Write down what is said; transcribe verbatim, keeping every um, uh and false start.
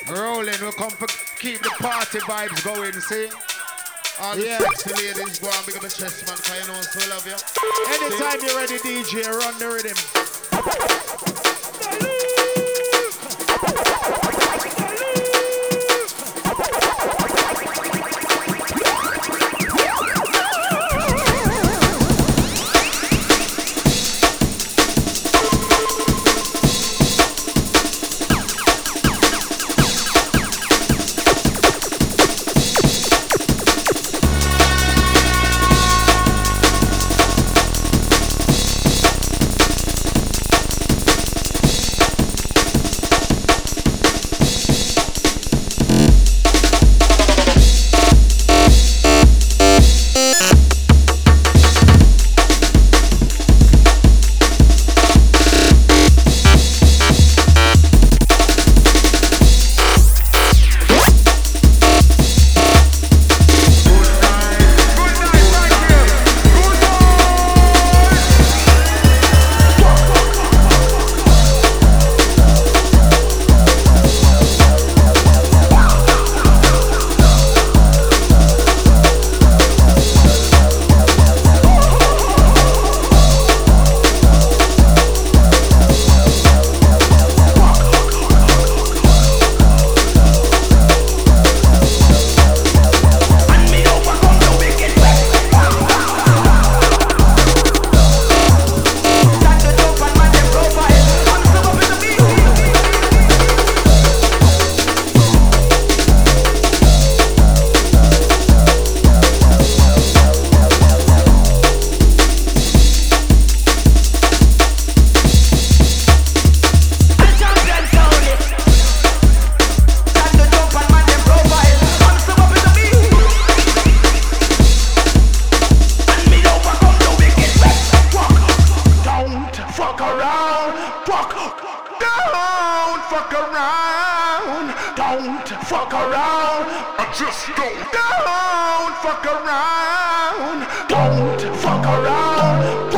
Rolling, we come for keep the party vibes going, see? All the yeah. sexy ladies go and big up the chest, man, cause you know so love you. Anytime see? You're ready, D J, run the rhythm. Don't fuck around. I just don't. Don't fuck around. Don't fuck around.